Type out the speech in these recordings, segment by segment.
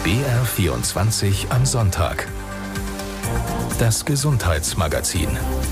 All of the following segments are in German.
BR24 am Sonntag. Das Gesundheitsmagazin.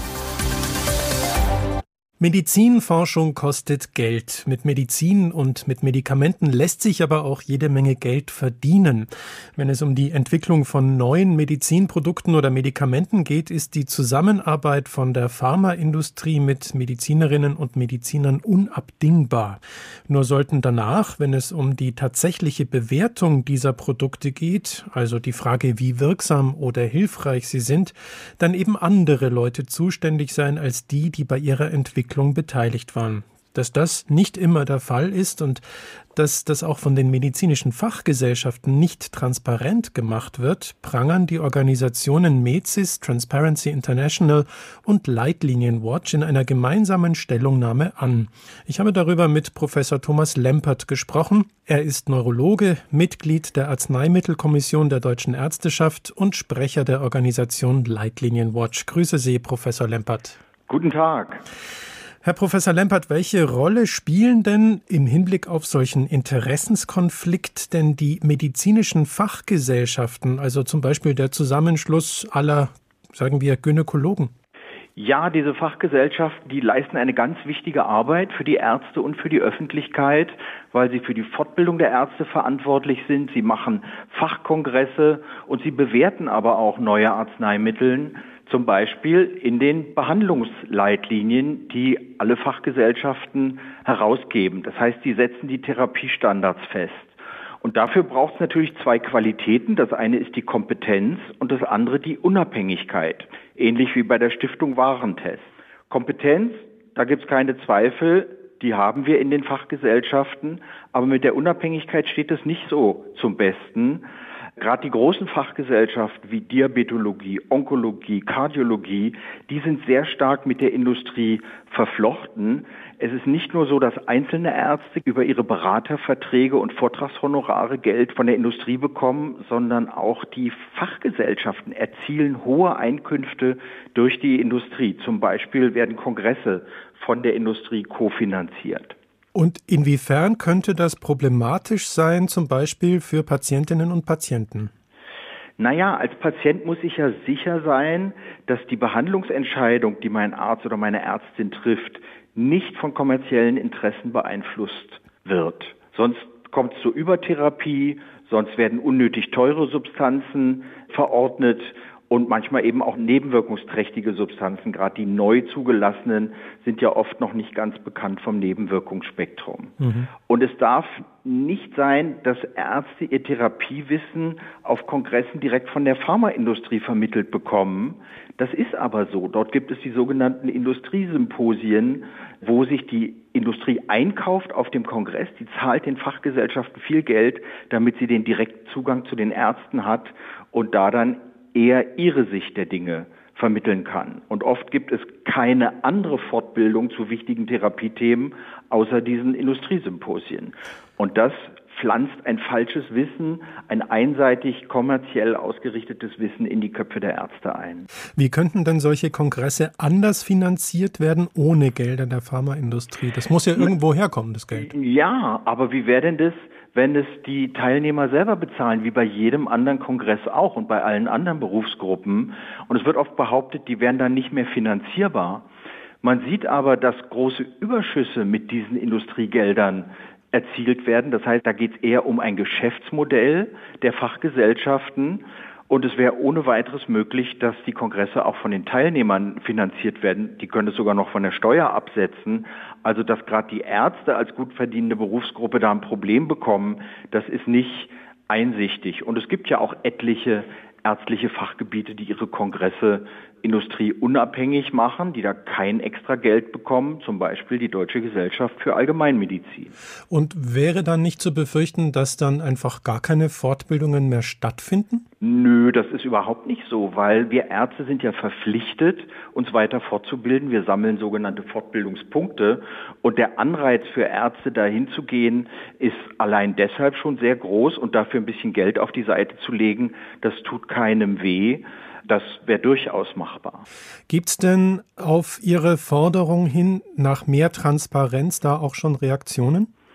Medizinforschung kostet Geld. Mit Medizin und mit Medikamenten lässt sich aber auch jede Menge Geld verdienen. Wenn es um die Entwicklung von neuen Medizinprodukten oder Medikamenten geht, ist die Zusammenarbeit von der Pharmaindustrie mit Medizinerinnen und Medizinern unabdingbar. Nur sollten danach, wenn es um die tatsächliche Bewertung dieser Produkte geht, also die Frage, wie wirksam oder hilfreich sie sind, dann eben andere Leute zuständig sein als die bei ihrer Entwicklung beteiligt waren. Dass das nicht immer der Fall ist und dass das auch von den medizinischen Fachgesellschaften nicht transparent gemacht wird, prangern die Organisationen METSIS, Transparency International und Leitlinien Watch in einer gemeinsamen Stellungnahme an. Ich habe darüber mit Professor Thomas Lempert gesprochen. Er ist Neurologe, Mitglied der Arzneimittelkommission der Deutschen Ärzteschaft und Sprecher der Organisation Leitlinien Watch. Grüße Sie, Professor Lempert. Guten Tag. Herr Professor Lempert, welche Rolle spielen denn im Hinblick auf solchen Interessenskonflikt denn die medizinischen Fachgesellschaften, also zum Beispiel der Zusammenschluss aller, sagen wir, Gynäkologen? Ja, diese Fachgesellschaften, die leisten eine ganz wichtige Arbeit für die Ärzte und für die Öffentlichkeit, weil sie für die Fortbildung der Ärzte verantwortlich sind. Sie machen Fachkongresse und sie bewerten aber auch neue Arzneimittel, zum Beispiel in den Behandlungsleitlinien, die alle Fachgesellschaften herausgeben. Das heißt, sie setzen die Therapiestandards fest. Und dafür braucht es natürlich zwei Qualitäten. Das eine ist die Kompetenz und das andere die Unabhängigkeit. Ähnlich wie bei der Stiftung Warentest. Kompetenz, da gibt es keine Zweifel, die haben wir in den Fachgesellschaften. Aber mit der Unabhängigkeit steht es nicht so zum Besten. Gerade die großen Fachgesellschaften wie Diabetologie, Onkologie, Kardiologie, die sind sehr stark mit der Industrie verflochten. Es ist nicht nur so, dass einzelne Ärzte über ihre Beraterverträge und Vortragshonorare Geld von der Industrie bekommen, sondern auch die Fachgesellschaften erzielen hohe Einkünfte durch die Industrie. Zum Beispiel werden Kongresse von der Industrie kofinanziert. Und inwiefern könnte das problematisch sein, zum Beispiel für Patientinnen und Patienten? Naja, als Patient muss ich ja sicher sein, dass die Behandlungsentscheidung, die mein Arzt oder meine Ärztin trifft, nicht von kommerziellen Interessen beeinflusst wird. Sonst kommt es zur Übertherapie, sonst werden unnötig teure Substanzen verordnet und manchmal eben auch nebenwirkungsträchtige Substanzen. Gerade die neu zugelassenen sind ja oft noch nicht ganz bekannt vom Nebenwirkungsspektrum. Und es darf nicht sein, dass Ärzte ihr Therapiewissen auf Kongressen direkt von der Pharmaindustrie vermittelt bekommen. Das ist aber so. Dort gibt es die sogenannten Industriesymposien, wo sich die Industrie einkauft auf dem Kongress. Die zahlt den Fachgesellschaften viel Geld, damit sie den direkten Zugang zu den Ärzten hat und da dann eher ihre Sicht der Dinge vermitteln kann. Und oft gibt es keine andere Fortbildung zu wichtigen Therapiethemen außer diesen Industriesymposien. Und das pflanzt ein falsches Wissen, ein einseitig kommerziell ausgerichtetes Wissen in die Köpfe der Ärzte ein. Wie könnten denn solche Kongresse anders finanziert werden ohne Gelder der Pharmaindustrie? Das muss ja irgendwo herkommen, das Geld. Ja, aber wie wäre denn das, wenn es die Teilnehmer selber bezahlen, wie bei jedem anderen Kongress auch und bei allen anderen Berufsgruppen? Und es wird oft behauptet, die wären dann nicht mehr finanzierbar. Man sieht aber, dass große Überschüsse mit diesen Industriegeldern erzielt werden. Das heißt, da geht es eher um ein Geschäftsmodell der Fachgesellschaften. Und es wäre ohne weiteres möglich, dass die Kongresse auch von den Teilnehmern finanziert werden. Die können es sogar noch von der Steuer absetzen. Also dass gerade die Ärzte als gut verdienende Berufsgruppe da ein Problem bekommen, das ist nicht einsichtig. Und es gibt ja auch etliche ärztliche Fachgebiete, die ihre Kongresse industrieunabhängig machen, die da kein extra Geld bekommen, zum Beispiel die Deutsche Gesellschaft für Allgemeinmedizin. Und wäre dann nicht zu befürchten, dass dann einfach gar keine Fortbildungen mehr stattfinden? Nö, das ist überhaupt nicht so, weil wir Ärzte sind ja verpflichtet, uns weiter fortzubilden. Wir sammeln sogenannte Fortbildungspunkte und der Anreiz für Ärzte, dahin zu gehen, ist allein deshalb schon sehr groß und dafür ein bisschen Geld auf die Seite zu legen, das tut keinem weh. Das wäre durchaus machbar. Gibt es denn auf Ihre Forderung hin nach mehr Transparenz da auch schon Reaktionen?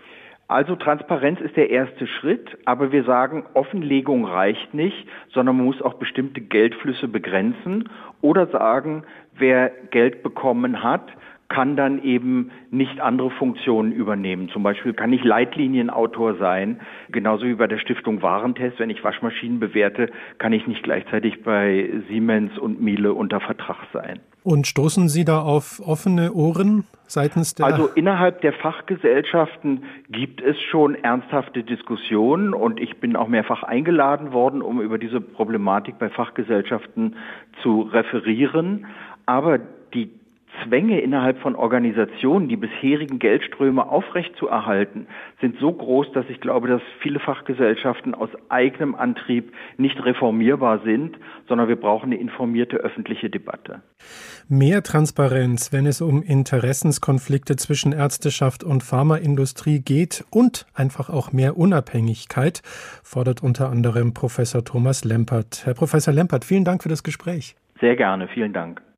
Also Transparenz ist der erste Schritt, aber wir sagen, Offenlegung reicht nicht, sondern man muss auch bestimmte Geldflüsse begrenzen oder sagen, wer Geld bekommen hat, kann dann eben nicht andere Funktionen übernehmen. Zum Beispiel kann ich Leitlinienautor sein, genauso wie bei der Stiftung Warentest. Wenn ich Waschmaschinen bewerte, kann ich nicht gleichzeitig bei Siemens und Miele unter Vertrag sein. Und stoßen Sie da auf offene Ohren seitens der... Also innerhalb der Fachgesellschaften gibt es schon ernsthafte Diskussionen und ich bin auch mehrfach eingeladen worden, um über diese Problematik bei Fachgesellschaften zu referieren. Aber die Zwänge innerhalb von Organisationen, die bisherigen Geldströme aufrechtzuerhalten, sind so groß, dass ich glaube, dass viele Fachgesellschaften aus eigenem Antrieb nicht reformierbar sind, sondern wir brauchen eine informierte öffentliche Debatte. Mehr Transparenz, wenn es um Interessenskonflikte zwischen Ärzteschaft und Pharmaindustrie geht und einfach auch mehr Unabhängigkeit, fordert unter anderem Professor Thomas Lempert. Herr Professor Lempert, vielen Dank für das Gespräch. Sehr gerne, vielen Dank.